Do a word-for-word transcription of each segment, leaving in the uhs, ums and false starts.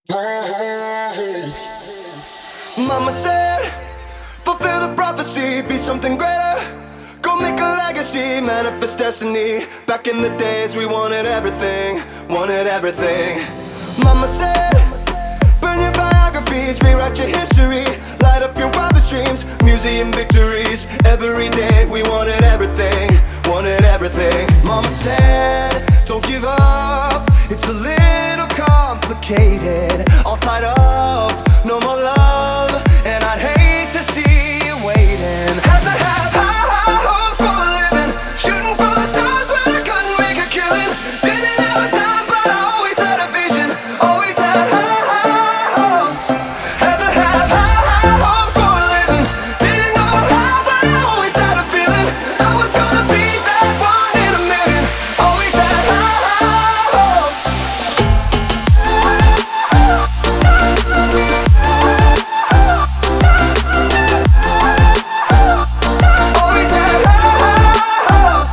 Mama said, fulfill the prophecy, be something greater. Go make a legacy, manifest destiny. Back in the days we wanted everything, wanted everything. Mama said, burn your biographies, rewrite your history. Light up your wildest dreams, museum victories. Every day we wanted everything, wanted everything. Mama said, don't give up, it's a little complicated. All tied up, no more love, and I'd hate to see you waiting. Had to have high, high hopes for a living, shooting for the stars when I couldn't make a killing. Didn't have a dime, but I always had a vision, always had high, high hopes. Had to have high, high hopes for a living, didn't know how, but I always had a feeling I was gonna be that one in a million. Always had high, high hopes. Always had high hopes.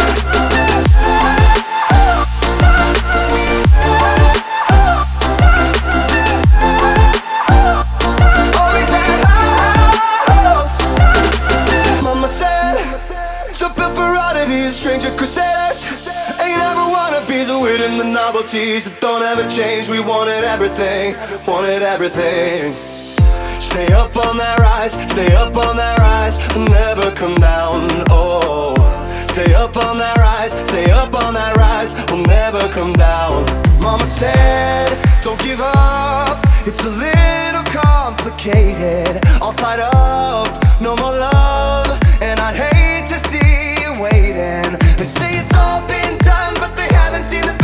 Always had high hopes. Mama said, so built for oddities, stranger crusaders. Ain't ever wannabes, but within the novelties that don't ever change. We wanted everything, wanted everything. Stay up on that rise, stay up on that rise, and never come down, oh. Stay up on that rise, stay up on that rise, we'll never come down. Mama said, don't give up, it's a little complicated. All tied up, no more love, and I'd hate to see you waiting. They say it's all been done, but they haven't seen the